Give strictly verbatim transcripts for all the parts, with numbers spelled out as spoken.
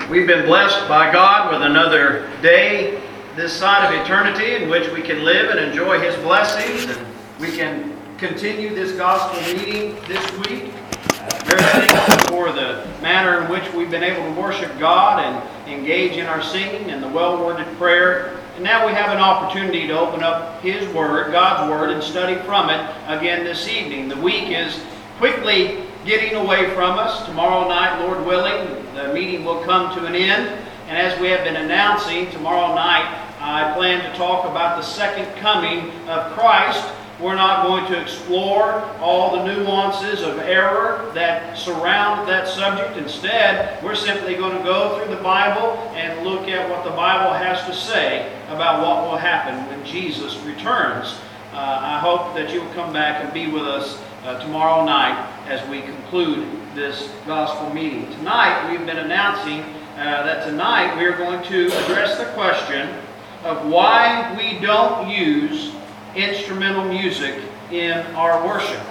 We've been blessed by God with another day this side of eternity in which we can live and enjoy His blessings, and we can continue this gospel meeting this week. Very thankful for the manner in which we've been able to worship God and engage in our singing and the well-worded prayer. And now we have an opportunity to open up His Word, God's Word, and study from it again this evening. The week is quickly getting away from us. Tomorrow night, Lord willing, the meeting will come to an end. And as we have been announcing, tomorrow night I plan to talk about the second coming of Christ. We're not going to explore all the nuances of error that surround that subject. Instead, we're simply going to go through the Bible and look at what the Bible has to say about what will happen when Jesus returns. Uh, I hope that you'll come back and be with us uh, tomorrow night as we conclude this gospel meeting. Tonight, we've been announcing uh, that tonight we are going to address the question of why we don't use instrumental music in our worship.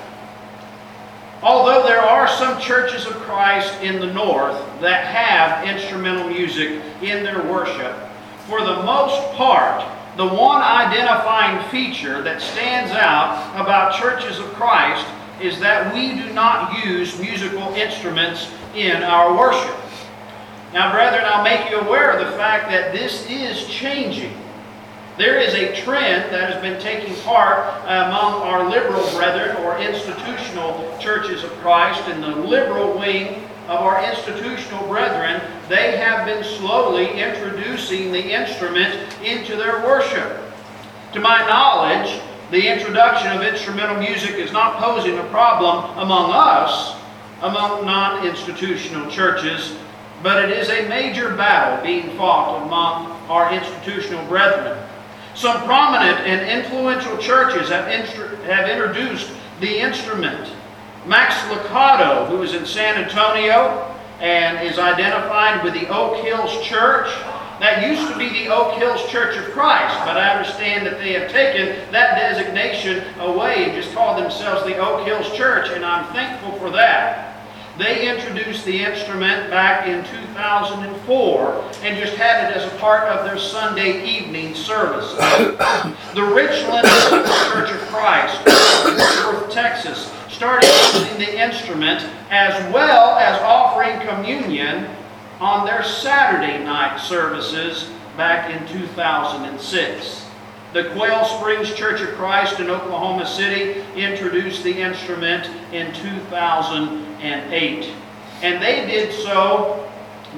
Although there are some churches of Christ in the north that have instrumental music in their worship, for the most part, the one identifying feature that stands out about churches of Christ is that we do not use musical instruments in our worship. Now, brethren, I'll make you aware of the fact that this is changing. There is a trend that has been taking part among our liberal brethren, or institutional churches of Christ, in the liberal wing of our institutional brethren. They have been slowly introducing the instrument into their worship. To my knowledge, the introduction of instrumental music is not posing a problem among us, among non-institutional churches, but it is a major battle being fought among our institutional brethren. Some prominent and influential churches have, instru- have introduced the instrument. Max Lucado, who is in San Antonio and is identified with the Oak Hills Church. That used to be the Oak Hills Church of Christ, but I understand that they have taken that designation away and just called themselves the Oak Hills Church, and I'm thankful for that. They introduced the instrument back in two thousand four and just had it as a part of their Sunday evening service. The Richland Church of Christ in North Texas started using the instrument as well as offering communion on their Saturday night services back in two thousand six. The Quail Springs Church of Christ in Oklahoma City introduced the instrument in two thousand eight. And they did so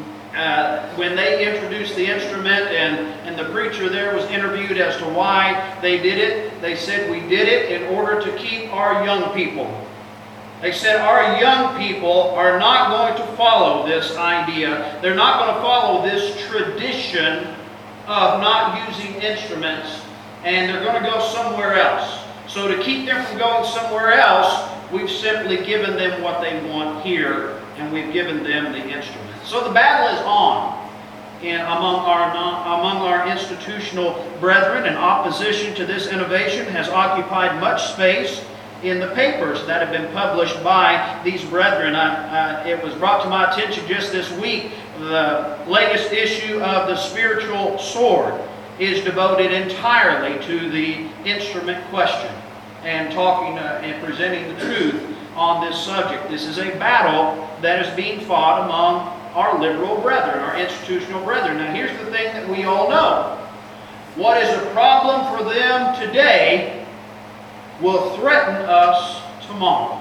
uh, when they introduced the instrument, and, and the preacher there was interviewed as to why they did it. They said, "We did it in order to keep our young people." They said, "Our young people are not going to follow this idea. They're not going to follow this tradition of not using instruments, and they're going to go somewhere else. So to keep them from going somewhere else, we've simply given them what they want here, and we've given them the instrument." So the battle is on in, among, our non, among our institutional brethren, and opposition to this innovation has occupied much space in the papers that have been published by these brethren. I, uh, it was brought to my attention just this week, the latest issue of The Spiritual Sword is devoted entirely to the instrument question and talking uh, and presenting the truth on this subject. This is a battle that is being fought among our liberal brethren, our institutional brethren. Now, here's the thing that we all know. What is a problem for them today will threaten us tomorrow.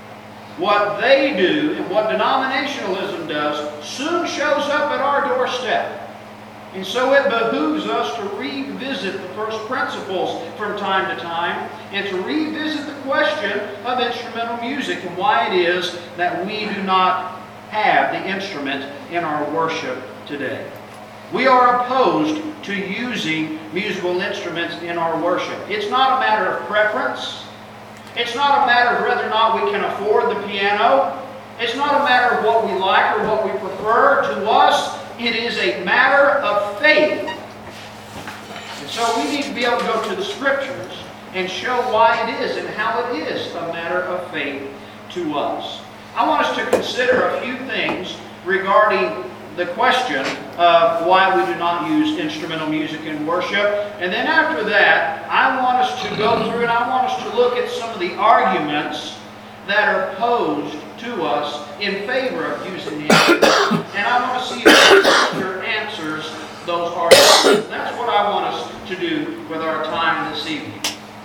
What they do and what denominationalism does soon shows up at our doorstep. And so it behooves us to revisit the first principles from time to time, and to revisit the question of instrumental music and why it is that we do not have the instrument in our worship today. We are opposed to using musical instruments in our worship. It's not a matter of preference. It's not a matter of whether or not we can afford the piano. It's not a matter of what we like or what we prefer. To us, it is a matter of faith. And so we need to be able to go to the Scriptures and show why it is and how it is a matter of faith to us. I want us to consider a few things regarding the question of why we do not use instrumental music in worship. And then after that, I want us to go through and I want us to look at some of the arguments that are posed to us in favor of using the instrument. And I want to see if the Scripture answers those arguments. That's what I want us to do with our time this evening.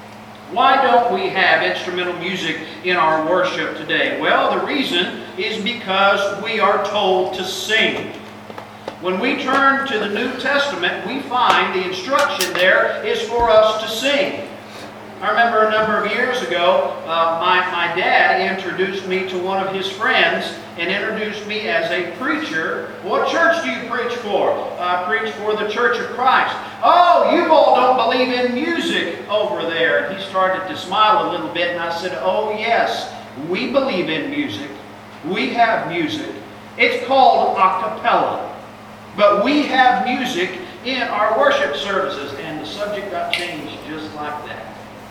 Why don't we have instrumental music in our worship today? Well, the reason is because we are told to sing. When we turn to the New Testament, we find the instruction there is for us to sing. I remember a number of years ago, uh, my, my dad introduced me to one of his friends and introduced me as a preacher. What church do you preach for? I preach for the Church of Christ. Oh, you all don't believe in music over there. And he started to smile a little bit, and I said, oh yes, we believe in music. We have music. It's called a cappella. But we have music in our worship services. And the subject got changed just like that.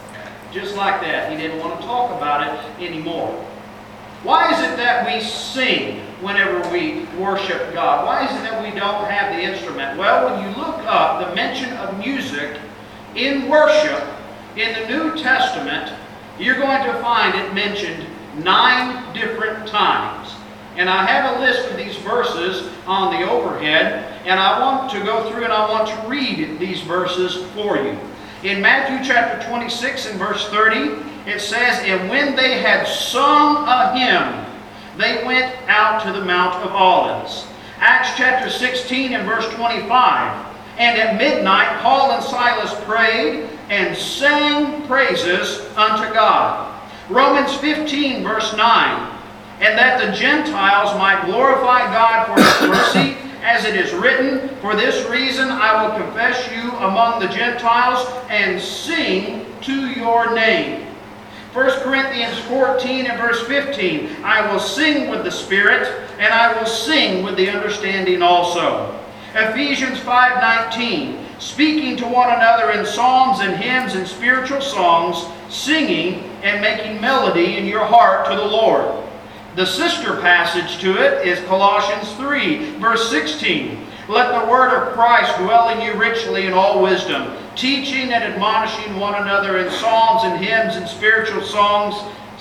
Just like that. He didn't want to talk about it anymore. Why is it that we sing whenever we worship God? Why is it that we don't have the instrument? Well, when you look up the mention of music in worship in the New Testament, you're going to find it mentioned nine different times. And I have a list of these verses on the overhead, and I want to go through and I want to read these verses for you. In Matthew chapter twenty-six and verse thirty, it says, and when they had sung a hymn, they went out to the Mount of Olives. Acts chapter sixteen and verse twenty-five, and at midnight Paul and Silas prayed and sang praises unto God. Romans fifteen verse nine, and that the Gentiles might glorify God for His mercy, as it is written, for this reason I will confess you among the Gentiles and sing to your name. First Corinthians fourteen and verse fifteen, I will sing with the Spirit, and I will sing with the understanding also. Ephesians five nineteen, speaking to one another in psalms and hymns and spiritual songs, singing and making melody in your heart to the Lord. The sister passage to it is Colossians three, verse sixteen. Let the word of Christ dwell in you richly in all wisdom, teaching and admonishing one another in psalms and hymns and spiritual songs,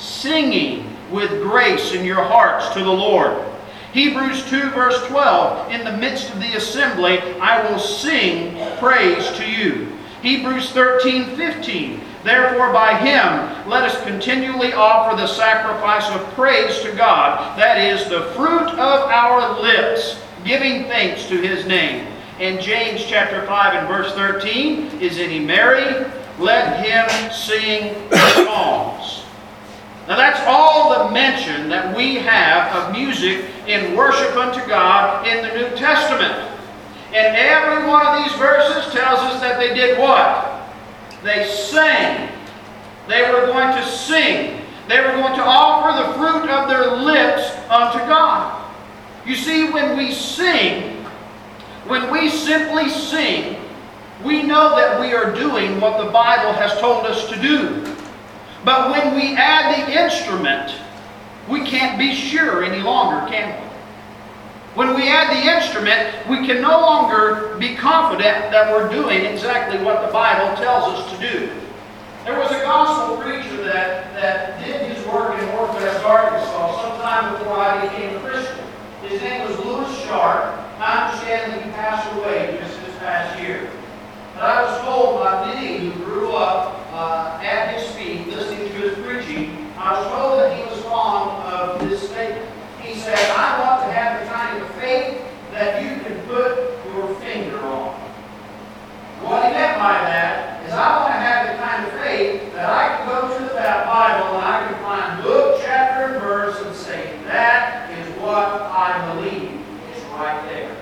singing with grace in your hearts to the Lord. Hebrews two, verse twelve, in the midst of the assembly, I will sing praise to you. Hebrews thirteen, fifteen, therefore by Him let us continually offer the sacrifice of praise to God, that is the fruit of our lips, giving thanks to His name. And James chapter five and verse thirteen, is any merry? Let him sing psalms. Now that's all the mention that we have of music in worship unto God in the New Testament. And every one of these verses tells us that they did what? They sang. They were going to sing. They were going to offer the fruit of their lips unto God. You see, when we sing, when we simply sing, we know that we are doing what the Bible has told us to do. But when we add the instrument, we can't be sure any longer, can we? When we add the instrument, we can no longer be confident that we're doing exactly what the Bible tells us to do. There was a gospel preacher that, that did his work in Northwest Arkansas sometime before I became a Christian. His name was Lewis Sharp. I understand that he passed away just this past year. But I was told by many who grew up uh, at his feet listening to his preaching, I was told that he was fond of this statement. He said, I want to have the kind of faith that you can put your finger on. What he meant by that is I want to have the kind of faith that I can go to the Bible and I can find book, chapter, and verse and say, that is what I believe. It's right there.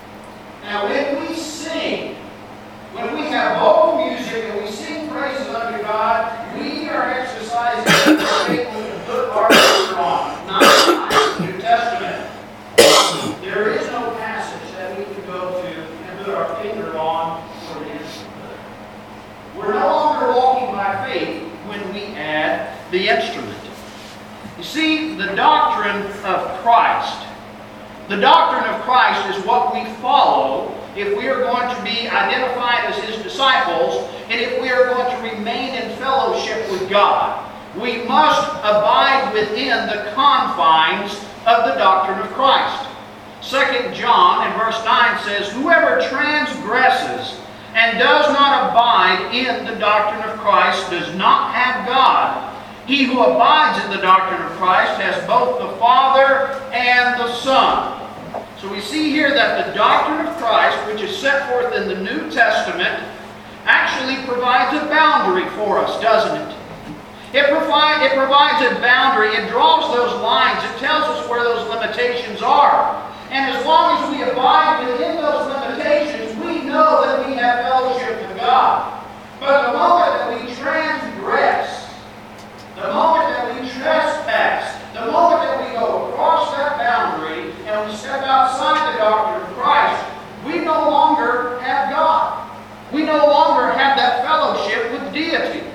Now when we sing, when we have vocal music and we sing praises unto God, we are exercising the faith we can put our finger on. Not the New Testament. There is no passage that we can go to and put our finger on for the instrument. We're no longer walking by faith when we the instrument. You see, the doctrine of Christ The doctrine of Christ is what we follow if we are going to be identified as His disciples, and if we are going to remain in fellowship with God. We must abide within the confines of the doctrine of Christ. Second John in verse nine says, "Whoever transgresses and does not abide in the doctrine of Christ does not have God. He who abides in the doctrine of Christ has both the Father and the Son." So we see here that the doctrine of Christ, which is set forth in the New Testament, actually provides a boundary for us, doesn't it? It, provide, it provides a boundary. It draws those lines. It tells us where those limitations are. And as long as we abide within those limitations, we know that we have fellowship with God. But the moment that we transgress, the moment that we trespass, the moment that we go across that boundary and we step outside the doctrine of Christ, we no longer have God. We no longer have that fellowship with deity.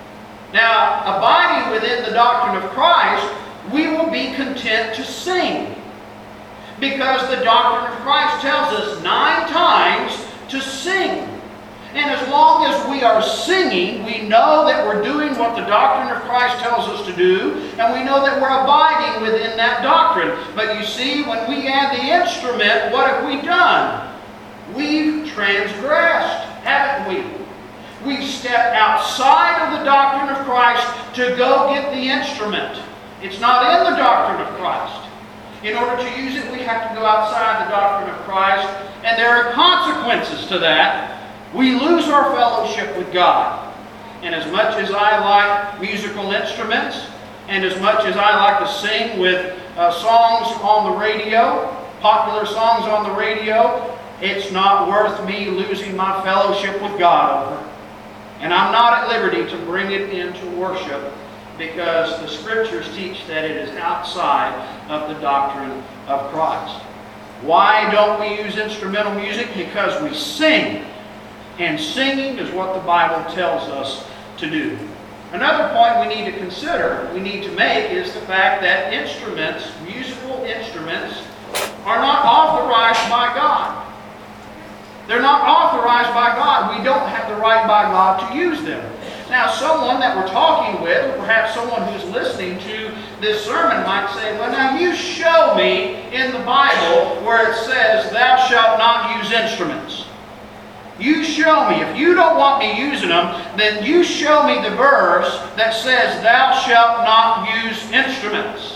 Now, abiding within the doctrine of Christ, we will be content to sing. Because the doctrine of Christ tells us nine times to sing. And as long as we are singing, we know that we're doing what the doctrine of Christ tells us to do, and we know that we're abiding within that doctrine. But you see, when we add the instrument, what have we done? We've transgressed, haven't we? We've stepped outside of the doctrine of Christ to go get the instrument. It's not in the doctrine of Christ. In order to use it, we have to go outside the doctrine of Christ, and there are consequences to that. We lose our fellowship with God. And as much as I like musical instruments, and as much as I like to sing with uh, songs on the radio, popular songs on the radio, it's not worth me losing my fellowship with God over. And I'm not at liberty to bring it into worship, because the Scriptures teach that it is outside of the doctrine of Christ. Why don't we use instrumental music? Because we sing. And singing is what the Bible tells us to do. Another point we need to consider, we need to make, is the fact that instruments, musical instruments, are not authorized by God. They're not authorized by God. We don't have the right by God to use them. Now, someone that we're talking with, or perhaps someone who's listening to this sermon might say, well, now you show me in the Bible where it says, "Thou shalt not use instruments." You show me. If you don't want me using them, then you show me the verse that says, "Thou shalt not use instruments."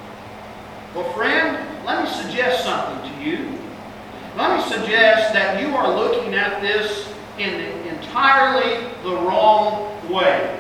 Well, friend, let me suggest something to you. Let me suggest that you are looking at this in entirely the wrong way.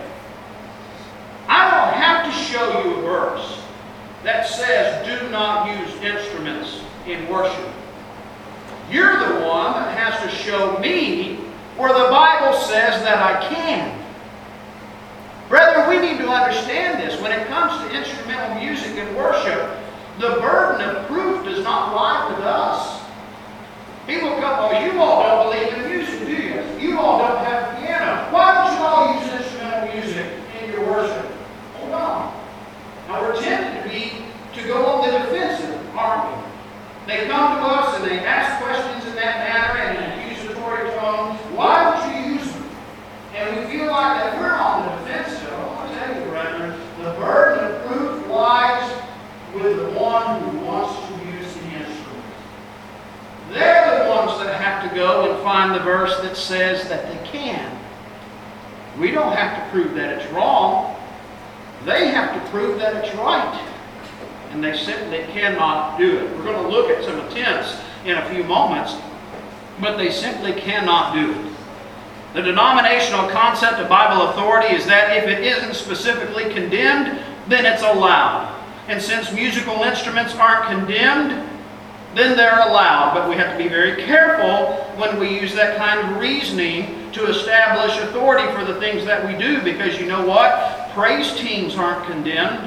I don't have to show you a verse that says, "Do not use instruments in worship." You're the one that has to show me where the Bible says that I can. Brethren, we need to understand this. When it comes to instrumental music and worship, the burden of proof does not lie with us. People come, "Oh, you all don't believe in music, do you? You all don't have a piano. Why don't you all use instrumental music in your worship?" Hold on. Now, we're tempted to be to go on the defensive, aren't we? They come to us and they ask questions in that manner and in an accusatory tone. Why don't you use them? And we feel like that we're on the defensive. I tell you, brethren, the burden of proof lies with the one who wants to use the instrument. They're the ones that have to go and find the verse that says that they can. We don't have to prove that it's wrong. They have to prove that it's right. And they simply cannot do it. We're going to look at some attempts in a few moments, but they simply cannot do it. The denominational concept of Bible authority is that if it isn't specifically condemned, then it's allowed. And since musical instruments aren't condemned, then they're allowed. But we have to be very careful when we use that kind of reasoning to establish authority for the things that we do, because you know what? Praise teams aren't condemned.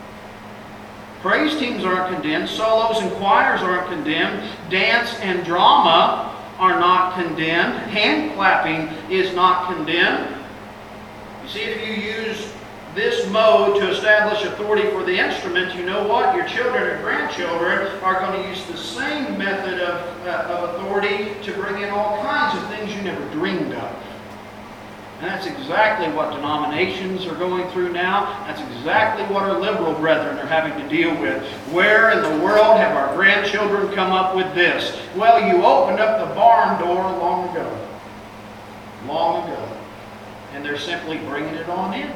Praise teams aren't condemned. Solos and choirs aren't condemned. Dance and drama are not condemned. Hand clapping is not condemned. You see, if you use this mode to establish authority for the instrument, you know what? Your children and grandchildren are going to use the same method of, uh, of authority to bring in all kinds of things you never dreamed of. And that's exactly what denominations are going through now. That's exactly what our liberal brethren are having to deal with. Where in the world have our grandchildren come up with this? Well, you opened up the barn door long ago. Long ago. And they're simply bringing it on in.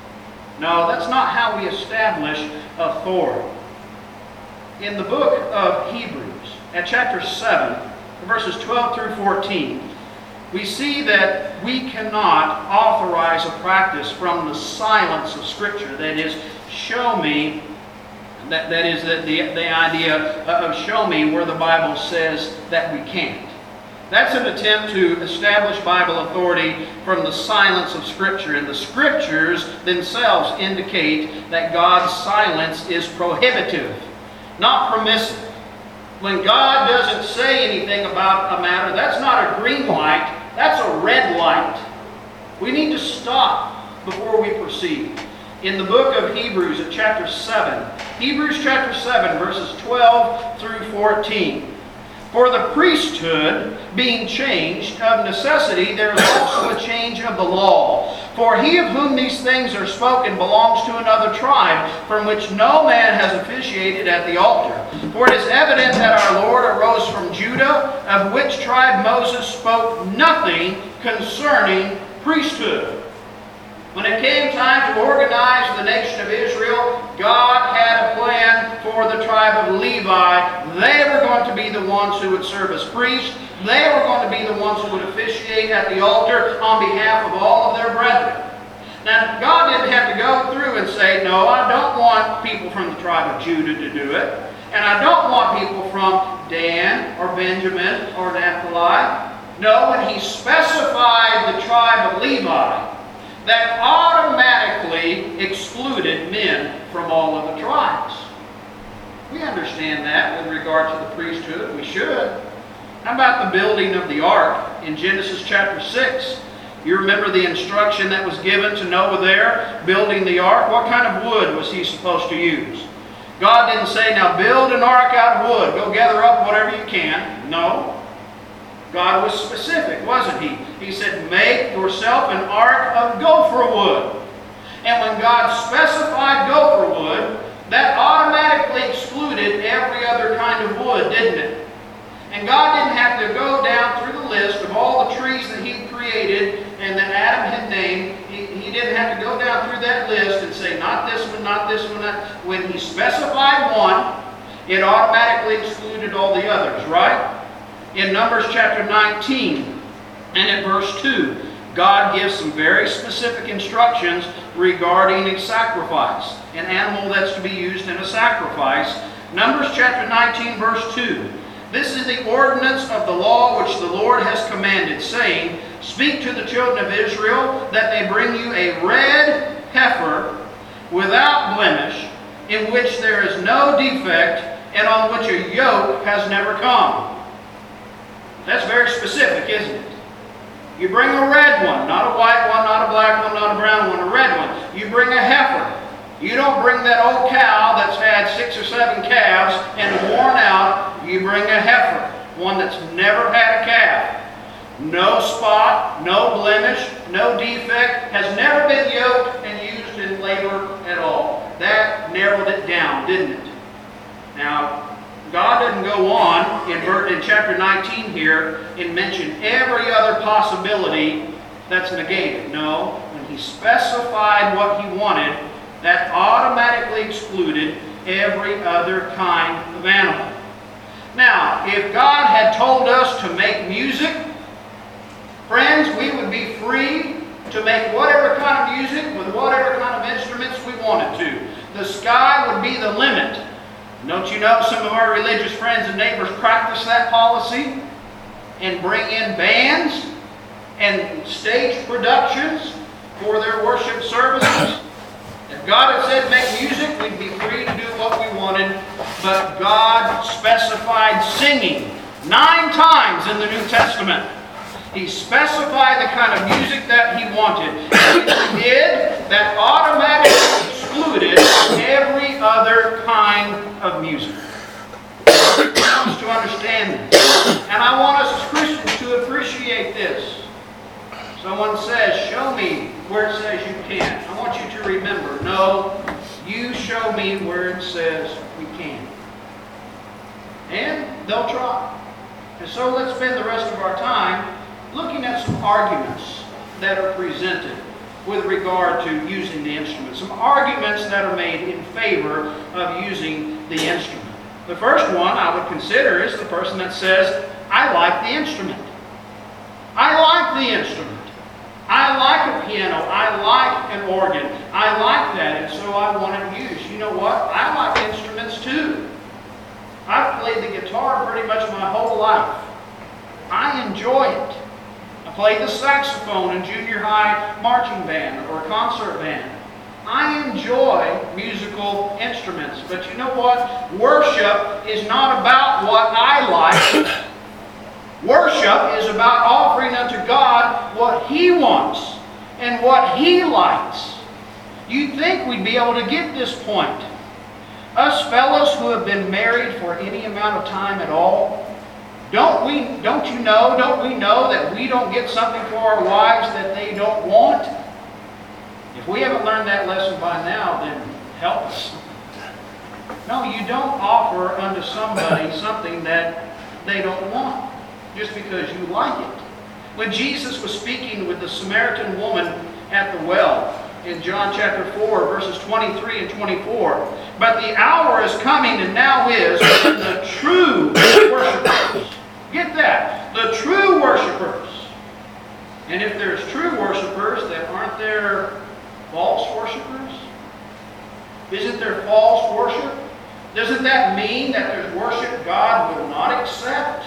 No, that's not how we establish authority. In the book of Hebrews, at chapter seven, verses twelve through fourteen, we see that we cannot authorize a practice from the silence of Scripture. That is, show me, that, that is the, the, the idea of show me where the Bible says that we can't. That's an attempt to establish Bible authority from the silence of Scripture. And the Scriptures themselves indicate that God's silence is prohibitive, not permissive. When God doesn't say anything about a matter, that's not a green light, that's a red light. We need to stop before we proceed. In the book of Hebrews at chapter seven, Hebrews chapter seven, verses twelve through fourteen. For the priesthood being changed, of necessity there is also a change of the law. For he of whom these things are spoken belongs to another tribe, from which no man has officiated at the altar. For it is evident that our Lord arose from Judah, of which tribe Moses spoke nothing concerning priesthood. When it came time to organize the nation of Israel, God had a plan for the tribe of Levi. They were going to be the ones who would serve as priests. They were going to be the ones who would officiate at the altar on behalf of all of their brethren. Now, God didn't have to go through and say, no, I don't want people from the tribe of Judah to do it. And I don't want people from Dan or Benjamin or Naphtali. No, when he specified the tribe of Levi, that automatically excluded men from all of the tribes. We understand that with regard to the priesthood. We should. How about the building of the ark in Genesis chapter six? You remember the instruction that was given to Noah there, building the ark? What kind of wood was he supposed to use? God didn't say, now build an ark out of wood. Go gather up whatever you can. No. God was specific, wasn't he? He said, make yourself an ark of gopher wood. And when God specified gopher wood, that automatically excluded every other kind of wood, didn't it? And God didn't have to go down through the list of all the trees that he created and that Adam had named. He, he didn't have to go down through that list and say, not this one, not this one. Not. When he specified one, it automatically excluded all the others, right? In Numbers chapter nineteen and at verse two, God gives some very specific instructions regarding a sacrifice, an animal that's to be used in a sacrifice. Numbers chapter nineteen, verse two. This is the ordinance of the law which the Lord has commanded, saying, speak to the children of Israel that they bring you a red heifer without blemish, in which there is no defect, and on which a yoke has never come. That's very specific, isn't it? You bring a red one, not a white one, not a black one, not a brown one, a red one. You bring a heifer. You don't bring that old cow that's had six or seven calves and worn out. You bring a heifer, one that's never had a calf. No spot, no blemish, no defect, has never been yoked and used in labor at all. That narrowed it down, didn't it? Now, God doesn't go on in, in chapter nineteen here and mention every other possibility that's negated. No, when he specified what he wanted, that automatically excluded every other kind of animal. Now, if God had told us to make music, friends, we would be free to make whatever kind of music with whatever kind of instruments we wanted to. The sky would be the limit. Don't you know some of our religious friends and neighbors practice that policy and bring in bands and stage productions for their worship services? If God had said make music, we'd be free to do what we wanted, but God specified singing nine times in the New Testament. He specified the kind of music that he wanted. And if he did, that automatically excluded every other kind of music. I want us to understand this. And I want us as Christians to appreciate this. Someone says, show me where it says you can't. I want you to remember, no, you show me where it says we can. And they'll try. And so let's spend the rest of our time looking at some arguments that are presented with regard to using the instrument. Some arguments that are made in favor of using the instrument. The first one I would consider is the person that says, I like the instrument. I like the instrument. I like a piano. I like an organ. I like that, and so I want it used. You know what? I like instruments too. I've played the guitar pretty much my whole life. I enjoy it. I played the saxophone in junior high marching band or concert band. I enjoy musical instruments. But you know what? Worship is not about what I like. Worship is about offering unto God what He wants and what He likes. You'd think we'd be able to get this point. Us fellows who have been married for any amount of time at all, don't we? Don't you know? Don't we know that we don't get something for our wives that they don't want? If we haven't learned that lesson by now, then help us. No, you don't offer unto somebody something that they don't want just because you like it. When Jesus was speaking with the Samaritan woman at the well, in John chapter four, verses twenty-three and twenty-four, but the hour is coming and now is when the true worshipers, get that, the true worshipers. And if there's true worshipers, then aren't there false worshipers? Isn't there false worship? Doesn't that mean that there's worship God will not accept?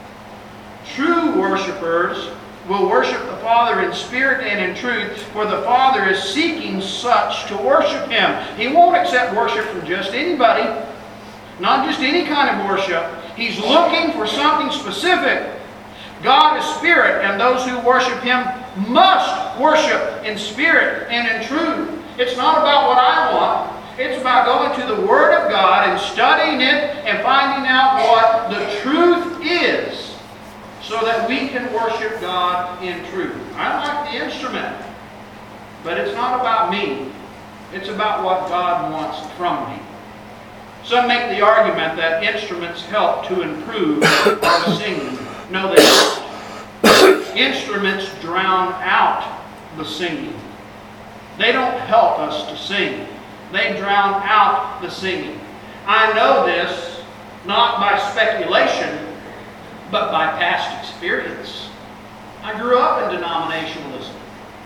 True worshipers will worship the Father in spirit and in truth, for the Father is seeking such to worship Him. He won't accept worship from just anybody, not just any kind of worship. He's looking for something specific. God is spirit, and those who worship Him must worship in spirit and in truth. It's not about what I want. It's about going to the Word of God and studying it and finding out what the truth is, so that we can worship God in truth. I like the instrument, but it's not about me. It's about what God wants from me. Some make the argument that instruments help to improve our singing. No, they don't. Instruments drown out the singing. They don't help us to sing. They drown out the singing. I know this not by speculation, but by past experience. I grew up in denominationalism.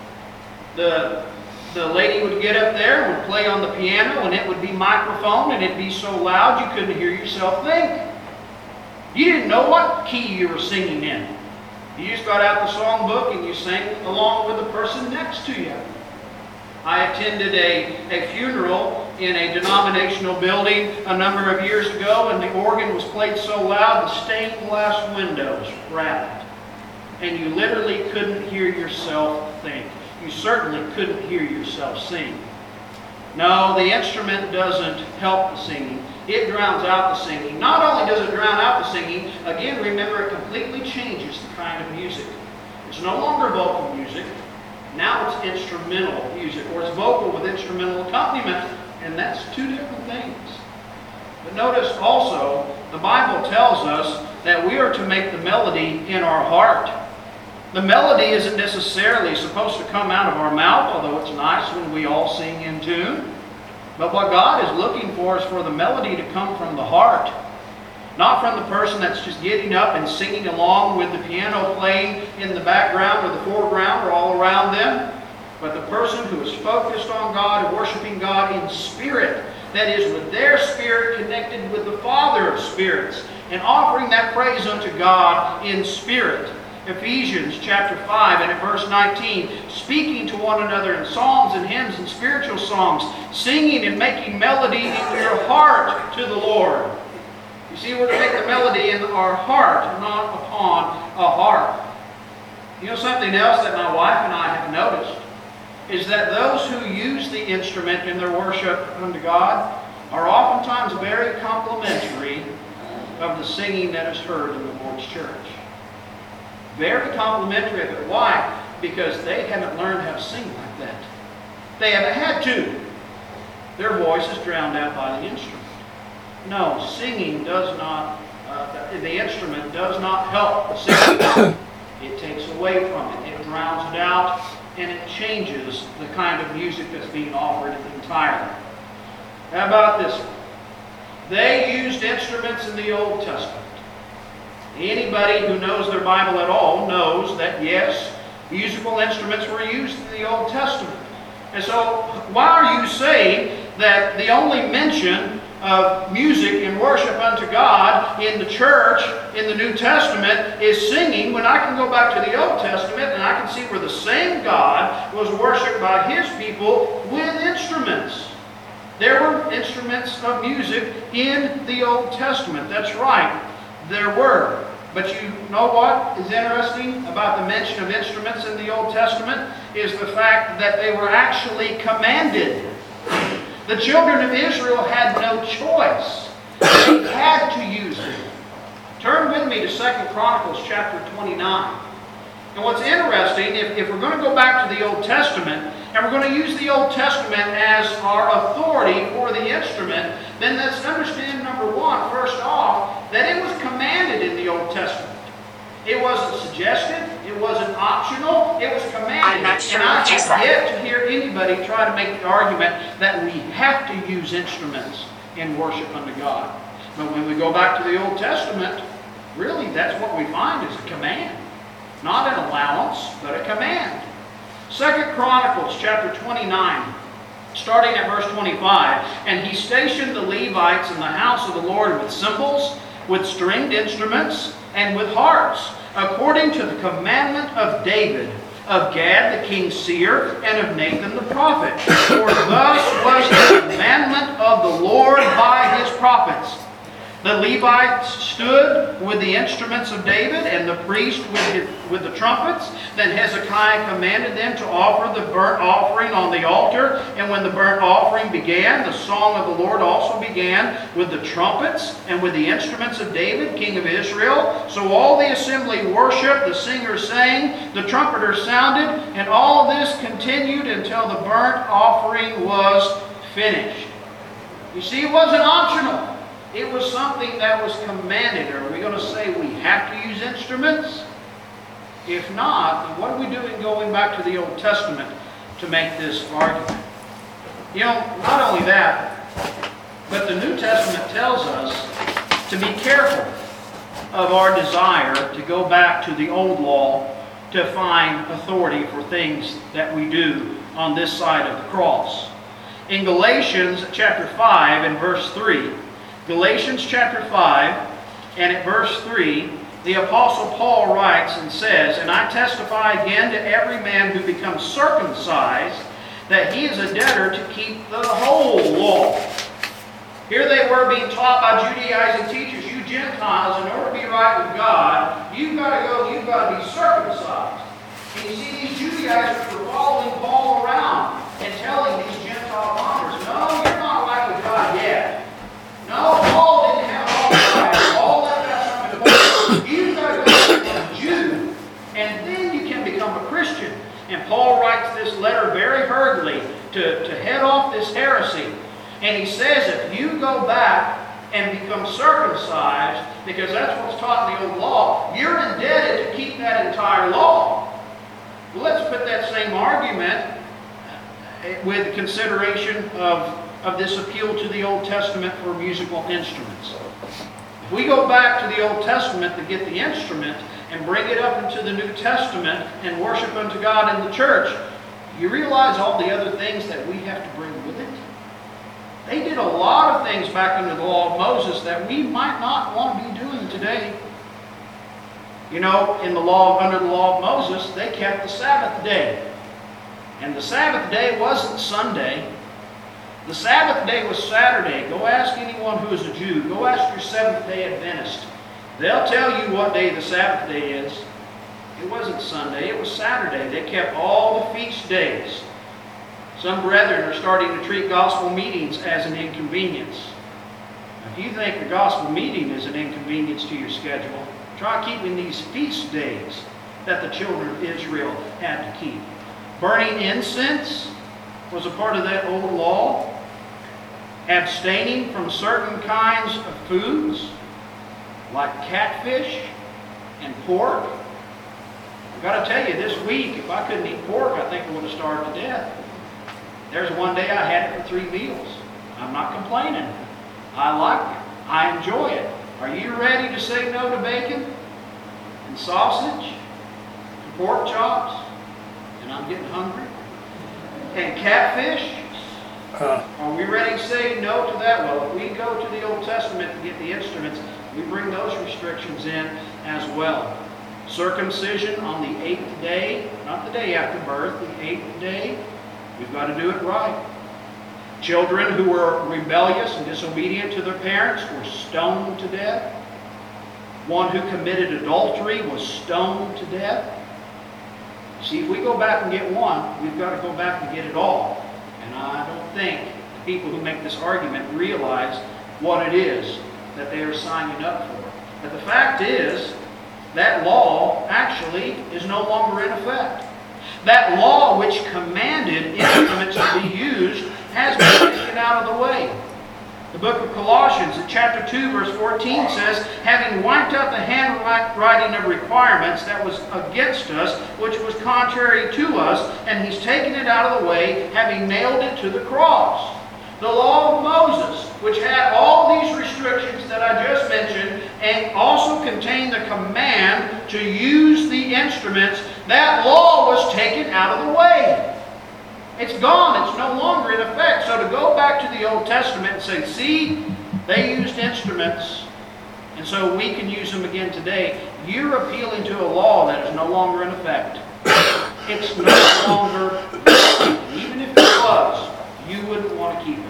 The, the lady would get up there and would play on the piano, and it would be microphone, and it'd be so loud you couldn't hear yourself think. You didn't know what key you were singing in. You just got out the songbook and you sang along with the person next to you. I attended a, a funeral in a denominational building a number of years ago, and the organ was played so loud the stained glass windows rattled. And you literally couldn't hear yourself think. You certainly couldn't hear yourself sing. No, the instrument doesn't help the singing. It drowns out the singing. Not only does it drown out the singing, again, remember, it completely changes the kind of music. It's no longer vocal music. Now it's instrumental music, or it's vocal with instrumental accompaniment, and that's two different things. But notice also, the Bible tells us that we are to make the melody in our heart. The melody isn't necessarily supposed to come out of our mouth, although it's nice when we all sing in tune. But what God is looking for is for the melody to come from the heart. Not from the person that's just getting up and singing along with the piano playing in the background or the foreground or all around them, but the person who is focused on God and worshiping God in spirit, that is, with their spirit connected with the Father of spirits, and offering that praise unto God in spirit. Ephesians chapter five and at verse nineteen, speaking to one another in psalms and hymns and spiritual songs, singing and making melody in your heart to the Lord. You see, we're to make the melody in our heart, not upon a harp. You know, something else that my wife and I have noticed is that those who use the instrument in their worship unto God are oftentimes very complimentary of the singing that is heard in the Lord's church. Very complimentary of it. Why? Because they haven't learned how to sing like that. They haven't had to. Their voice is drowned out by the instrument. No, singing does not, uh, the instrument does not help the singing. It takes away from it. It drowns it out, and it changes the kind of music that's being offered entirely. How about this one? They used instruments in the Old Testament. Anybody who knows their Bible at all knows that, yes, musical instruments were used in the Old Testament. And so, why are you saying that the only mention of music and worship unto God in the church in the New Testament is singing, when I can go back to the Old Testament and I can see where the same God was worshipped by His people with instruments? There were instruments of music in the Old Testament. That's right, there were. But you know what is interesting about the mention of instruments in the Old Testament is the fact that they were actually commanded. The children of Israel had no choice. They had to use them. Turn with me to Second Chronicles chapter twenty-nine. And what's interesting, if, if we're going to go back to the Old Testament, and we're going to use the Old Testament as our authority for the instrument, then let's understand, number one, first off, that it was commanded in the Old Testament. It wasn't suggested. It wasn't optional. It was commanded. I'm not sure and I what you have said. yet to hear anybody try to make the argument that we have to use instruments in worship unto God. But when we go back to the Old Testament, really that's what we find is a command. Not an allowance, but a command. Second Chronicles chapter twenty-nine, starting at verse twenty-five. And he stationed the Levites in the house of the Lord with cymbals, with stringed instruments, and with harps, according to the commandment of David, of Gad the king's seer, and of Nathan the prophet. For thus was the commandment of the Lord by his prophets. The Levites stood with the instruments of David, and the priest with, his, with the trumpets. Then Hezekiah commanded them to offer the burnt offering on the altar. And when the burnt offering began, the song of the Lord also began with the trumpets and with the instruments of David, king of Israel. So all the assembly worshiped, the singers sang, the trumpeters sounded, and all this continued until the burnt offering was finished. You see, it wasn't optional. It was something that was commanded. Are we going to say we have to use instruments? If not, then what are we doing going back to the Old Testament to make this argument? You know, not only that, but the New Testament tells us to be careful of our desire to go back to the old law to find authority for things that we do on this side of the cross. In Galatians chapter five and verse three, Galatians chapter five, and at verse three, the Apostle Paul writes and says, And I testify again to every man who becomes circumcised, that he is a debtor to keep the whole law. Here they were being taught by Judaizing teachers, you Gentiles, in order to be right with God, you've got to go, you've got to be circumcised. And you see, these Judaizers were following Paul around and telling these Gentile converts, no, you're not right with God yet. No, Paul didn't have all the right. All that got something to do. You've got to go become a Jew, and then you can become a Christian. And Paul writes this letter very hurriedly to, to head off this heresy. And he says, if you go back and become circumcised, because that's what's taught in the old law, you're indebted to keep that entire law. Well, let's put that same argument with consideration of of this appeal to the Old Testament for musical instruments. If we go back to the Old Testament to get the instrument and bring it up into the New Testament and worship unto God in the church, you realize all the other things that we have to bring with it? They did a lot of things back under the law of Moses that we might not want to be doing today. You know, in the law, under the law of Moses, they kept the Sabbath day. And the Sabbath day wasn't Sunday. The Sabbath day was Saturday. Go ask anyone who is a Jew. Go ask your Seventh-day Adventist. They'll tell you what day the Sabbath day is. It wasn't Sunday, it was Saturday. They kept all the feast days. Some brethren are starting to treat gospel meetings as an inconvenience. Now, if you think the gospel meeting is an inconvenience to your schedule, try keeping these feast days that the children of Israel had to keep. Burning incense was a part of that old law. Abstaining from certain kinds of foods, like catfish and pork. I've got to tell you, this week, if I couldn't eat pork, I think I would have starved to death. There's one day I had it for three meals. I'm not complaining. I like it. I enjoy it. Are you ready to say no to bacon and sausage and pork chops? And I'm getting hungry. And catfish? Uh. Are we ready to say no to that? Well, if we go to the Old Testament to get the instruments, we bring those restrictions in as well. Circumcision on the eighth day, not the day after birth, the eighth day. We've got to do it right. Children who were rebellious and disobedient to their parents were stoned to death. One who committed adultery was stoned to death. See, if we go back and get one, we've got to go back and get it all. And I don't think the people who make this argument realize what it is that they are signing up for. But the fact is, that law actually is no longer in effect. That law which commanded instruments to be used has been taken out of the way. The book of Colossians, in chapter two, verse fourteen says, having wiped out the handwriting of requirements that was against us, which was contrary to us, and He's taken it out of the way, having nailed it to the cross. The law of Moses, which had all these restrictions that I just mentioned, and also contained the command to use the instruments, that law was taken out of the way. It's gone. It's no longer in effect. So to go back to the Old Testament and say, see, they used instruments, and so we can use them again today, you're appealing to a law that is no longer in effect. It's no longer, even if it was, you wouldn't want to keep it.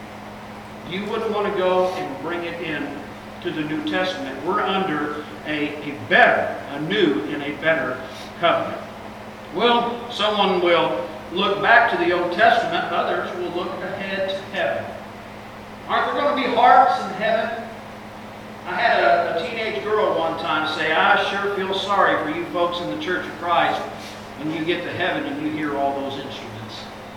You wouldn't want to go and bring it in to the New Testament. We're under a, a better, a new and a better covenant. Well, someone will look back to the Old Testament, others will look ahead to heaven. Aren't there going to be harps in heaven? I had a, a teenage girl one time say, I sure feel sorry for you folks in the Church of Christ when you get to heaven and you hear all those instruments.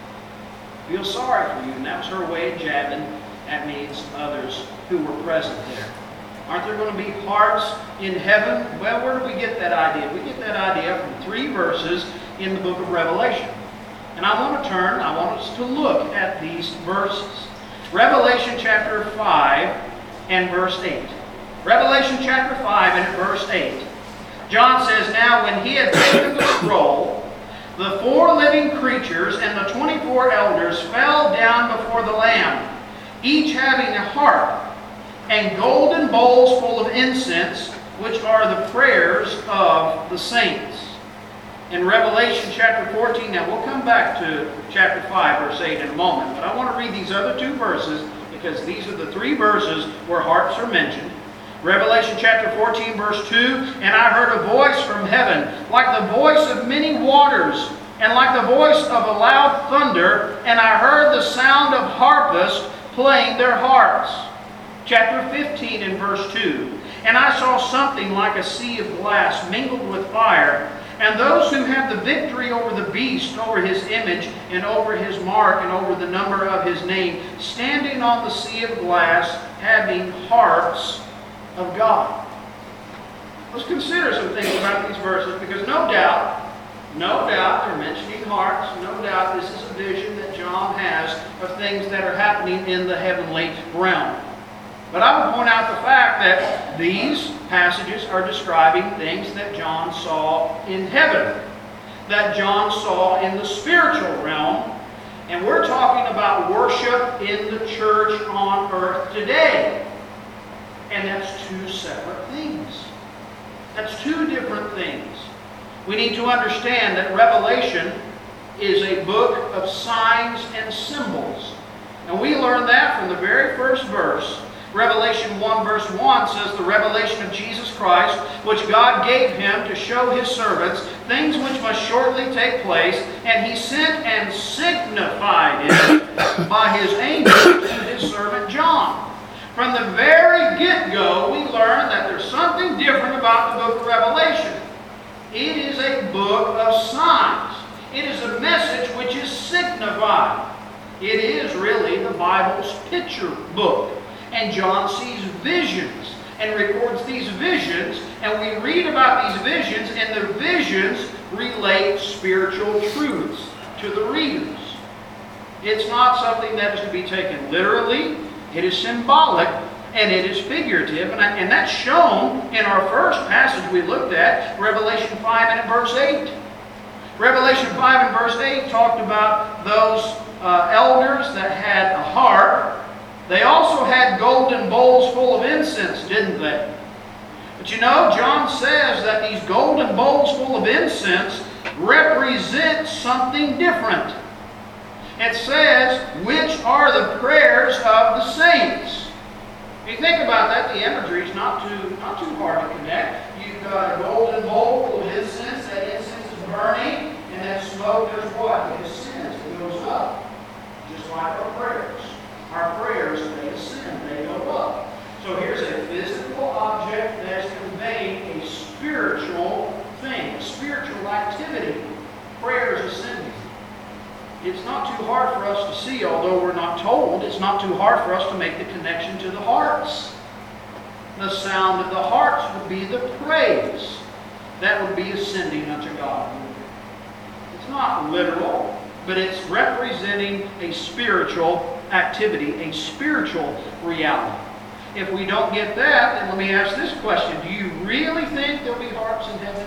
I feel sorry for you. And that was her way of jabbing at me and some others who were present there. Aren't there going to be harps in heaven? Well, where do we get that idea? We get that idea from three verses in the book of Revelation. And I want to turn, I want us to look at these verses. Revelation chapter five and verse eight. Revelation chapter five and verse eight. John says, now when he had taken the scroll, the four living creatures and the twenty-four elders fell down before the Lamb, each having a harp and golden bowls full of incense, which are the prayers of the saints. In Revelation chapter fourteen, now we'll come back to chapter five, verse eight in a moment, but I want to read these other two verses because these are the three verses where harps are mentioned. Revelation chapter fourteen, verse two, and I heard a voice from heaven, like the voice of many waters, and like the voice of a loud thunder, and I heard the sound of harpists playing their harps. Chapter fifteen and verse two, and I saw something like a sea of glass mingled with fire, and those who have the victory over the beast, over his image, and over his mark, and over the number of his name, standing on the sea of glass, having harps of God. Let's consider some things about these verses, because no doubt, no doubt they're mentioning harps. No doubt this is a vision that John has of things that are happening in the heavenly realm. But I would point out the fact that these passages are describing things that John saw in heaven, that John saw in the spiritual realm, and we're talking about worship in the church on earth today. And that's two separate things. That's two different things. We need to understand that Revelation is a book of signs and symbols. And we learn that from the very first verse. Revelation one verse one says, the revelation of Jesus Christ, which God gave him to show his servants things which must shortly take place, and he sent and signified it by his angel to his servant John. From the very get-go, we learn that there's something different about the book of Revelation. It is a book of signs. It is a message which is signified. It is really the Bible's picture book. And John sees visions and records these visions, and we read about these visions, and the visions relate spiritual truths to the readers. It's not something that is to be taken literally. It is symbolic, and it is figurative, and, and that's shown in our first passage we looked at, Revelation five and in verse eight. Revelation five and verse eight talked about those uh, elders that had a harp. They also had golden bowls full of incense, didn't they? But you know, John says that these golden bowls full of incense represent something different. It says, which are the prayers of the saints. If you think about that, the imagery is not too, not too hard to connect. You've got a golden bowl full of incense. That incense is burning, and that smoke does what? It ascends. It goes up. Just like our prayers. Our prayers, they ascend. They go up. So here's a physical object that's conveying a spiritual thing, a spiritual activity. Prayers ascending. It's not too hard for us to see, although we're not told. It's not too hard for us to make the connection to the hearts. The sound of the hearts would be the praise. That would be ascending unto God. It's not literal, but it's representing a spiritual activity, a spiritual reality. If we don't get that, then let me ask this question. Do you really think there'll be harps in heaven?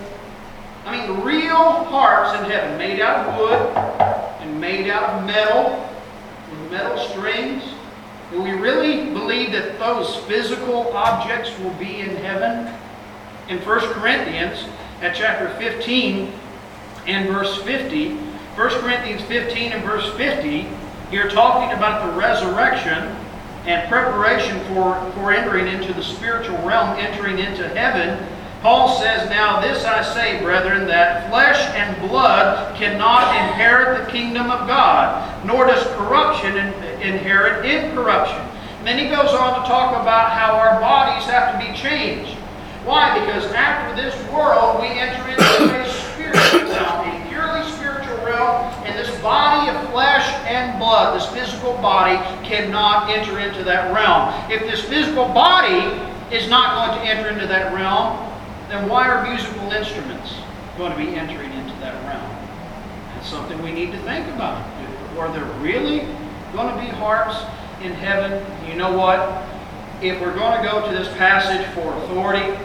I mean, real harps in heaven, made out of wood and made out of metal, with metal strings. Do we really believe that those physical objects will be in heaven? In First Corinthians, at chapter fifteen and verse fifty, First Corinthians fifteen and verse fifty, you're talking about the resurrection and preparation for, for entering into the spiritual realm, entering into heaven. Paul says, now this I say, brethren, that flesh and blood cannot inherit the kingdom of God, nor does corruption inherit incorruption. And then he goes on to talk about how our bodies have to be changed. Why? Because after this world, we enter into a spiritual realm, a purely spiritual realm, and this body of flesh and blood, this physical body, cannot enter into that realm. If this physical body is not going to enter into that realm, then why are musical instruments going to be entering into that realm? That's something we need to think about. Are there really going to be harps in heaven? You know what? If we're going to go to this passage for authority,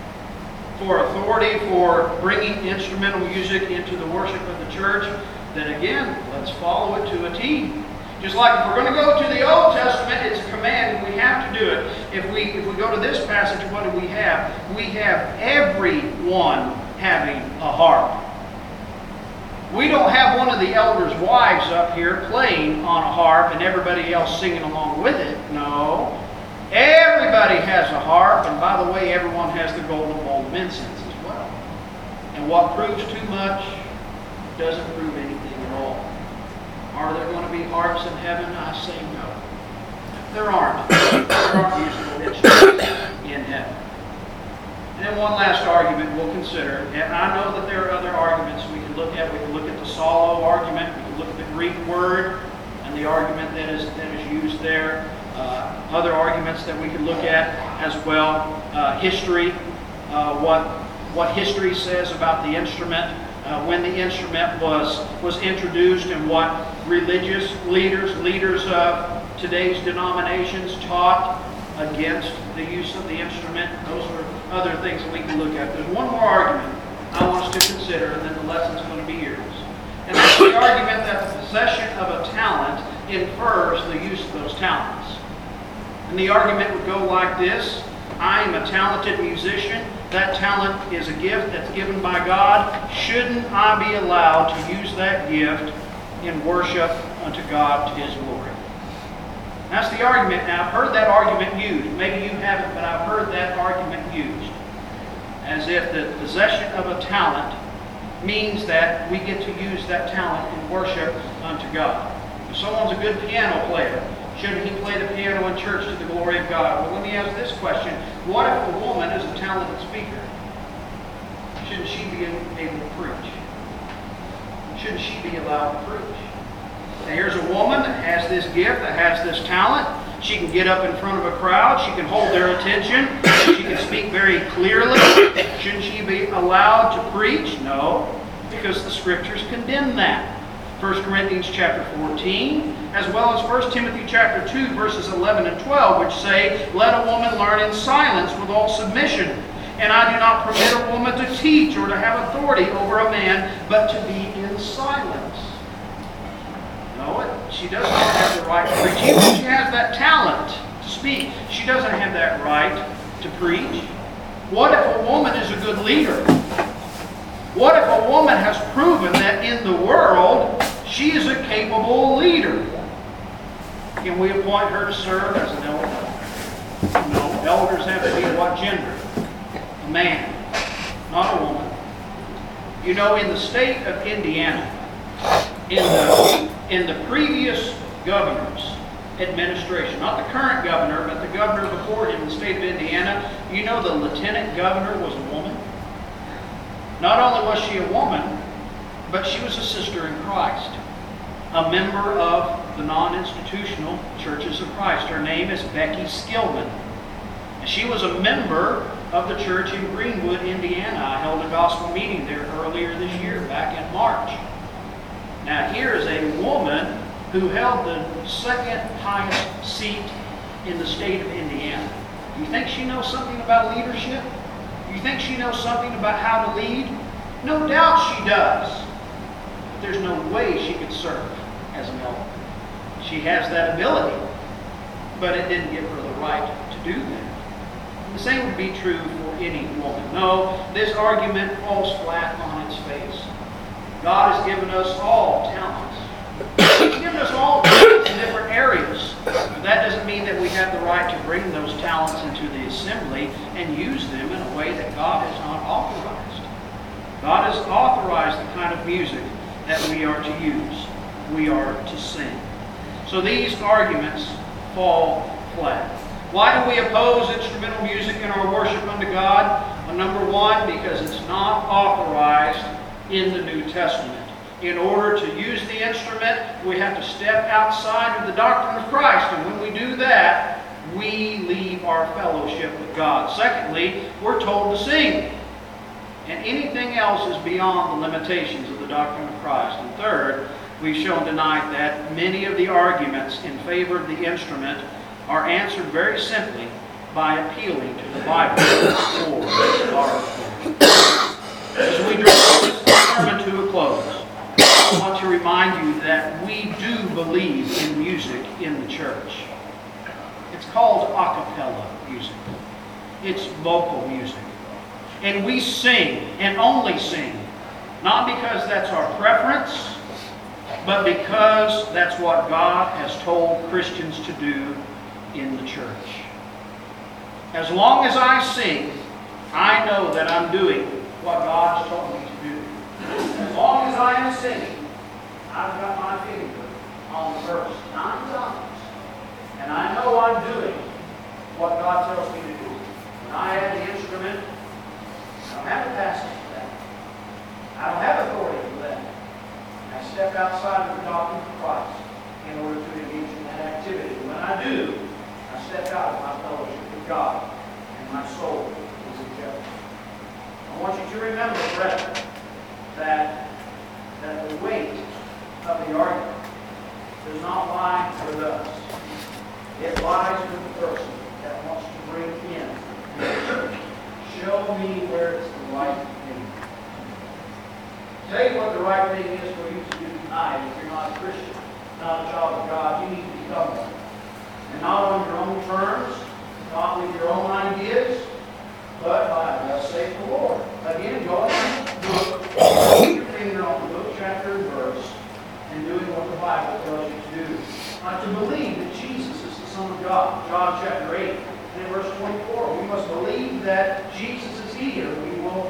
for authority for bringing instrumental music into the worship of the church, then again, let's follow it to a T. Just like if we're going to go to the Old Testament, it's a command and we have to do it. If we if we go to this passage, what do we have? We have everyone having a harp. We don't have one of the elders' wives up here playing on a harp and everybody else singing along with it. No. Everybody has a harp, and by the way, everyone has the golden bowl of incense as well. And what proves too much doesn't prove anything at all. Are there going to be harps in heaven? I say no. There aren't. There aren't musical instruments in heaven. And then one last argument we'll consider. And I know that there are other arguments we can look at. We can look at the solo argument. We can look at the Greek word and the argument that is that is used there. Uh, other arguments that we can look at as well. Uh, history. Uh, what what history says about the instrument. Uh, when the instrument was was introduced, and what religious leaders, leaders of today's denominations taught against the use of the instrument. Those are other things that we can look at. There's one more argument I want us to consider, and then the lesson's going to be yours. And that's the argument that the possession of a talent infers the use of those talents. And the argument would go like this. I am a talented musician. That talent is a gift that's given by God. Shouldn't I be allowed to use that gift in worship unto God to His glory? That's the argument. Now, I've heard that argument used. as if the possession of a talent means that we get to use that talent in worship unto God. If someone's a good piano player, shouldn't he play the piano in church to the glory of God? Well, let me ask this question. What if a woman is a talented speaker? Shouldn't she be able to preach? Shouldn't she be allowed to preach? Now here's a woman that has this gift, that has this talent. She can get up in front of a crowd. She can hold their attention. She can speak very clearly. Shouldn't she be allowed to preach? No, because the Scriptures condemn that. First Corinthians chapter fourteen, as well as First Timothy chapter two, verses eleven and twelve, which say, "Let a woman learn in silence with all submission. And I do not permit a woman to teach or to have authority over a man, but to be in silence." No, it, she does not have the right to preach. Even if she has that talent to speak, she doesn't have that right to preach. What if a woman is a good leader? What if a woman has proven that in the world she is a capable leader? Can we appoint her to serve as an elder? No, elders have to be what gender? A man, not a woman. You know, in the state of Indiana, in the, in the previous governor's administration, not the current governor, but the governor before him in the state of Indiana, you know the lieutenant governor was a woman? Not only was she a woman, but she was a sister in Christ, a member of the non-institutional Churches of Christ. Her name is Becky Skillman. And she was a member of the church in Greenwood, Indiana. I held a gospel meeting there earlier this year, back in March. Now here is a woman who held the second highest seat in the state of Indiana. Do you think she knows something about leadership? Do you think she knows something about how to lead? No doubt she does. But there's no way she could serve as an elder. She has that ability, but it didn't give her the right to do that. The same would be true for any woman. No, this argument falls flat on its face. God has given us all talents. He's given us all talents in different areas. But that doesn't mean that we have the right to bring those talents into the assembly and use them in a way that God has not authorized. God has authorized the kind of music that we are to use. We are to sing. So these arguments fall flat. Why do we oppose instrumental music in our worship unto God? Well, number one, because it's not authorized in the New Testament. In order to use the instrument, we have to step outside of the doctrine of Christ. And when we do that, we leave our fellowship with God. Secondly, we're told to sing. And anything else is beyond the limitations of the doctrine of Christ. And third, we've shown tonight that many of the arguments in favor of the instrument are answered very simply by appealing to the Bible for our authority. As we draw this sermon to a close, I want to remind you that we do believe in music in the church. It's called a cappella music. It's vocal music. And we sing, and only sing, not because that's our preference, but because that's what God has told Christians to do in the church. As long as I sing, I know that I'm doing what God has told me to do. As long as I am singing, I've got my finger on the verse nine times, and I know I'm doing what God tells me to do. When I have the instrument, I don't have a passage for that. I don't have authority for that. I step outside of the doctrine of Christ in order to engage in that activity. When I do, I step out of my fellowship with God, and my soul is in jeopardy. I want you to remember, brethren, that, that the weight of the argument does not lie with us. It lies with the person that wants to bring in the church. Show me where it's the right thing. Tell you what the right thing is for you to do tonight if you're not a Christian, not a child of God. You need to become one. And not on your own terms, not with your own ideas, but by thus saith the Lord. Again, going on the book, put your finger on the book, chapter, and verse, and doing what the Bible tells you to do. Not to believe that Jesus is the Son of God. John chapter eight and verse twenty-four. We must believe that Jesus is He, or we will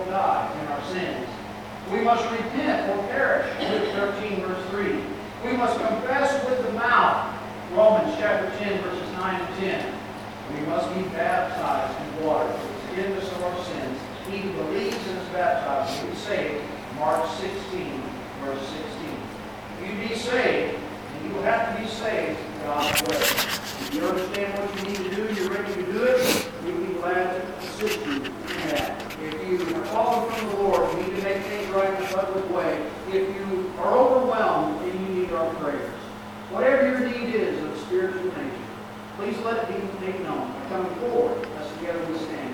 We must repent or perish. Luke thirteen, verse three. We must confess with the mouth. Romans chapter ten, verses nine and ten. We must be baptized in water for the forgiveness of our sins. He who believes and is baptized will be saved. Mark sixteen, verse sixteen. If you be saved, and you will have to be saved God's way. If you understand what you need to do, you're ready to do it, we'll be glad to assist you in that. If you are calling from the Lord, you need to make things right in a public way. If you are overwhelmed, then you need our prayers. Whatever your need is of spiritual nature, please let it be made known by coming forward as together we stand.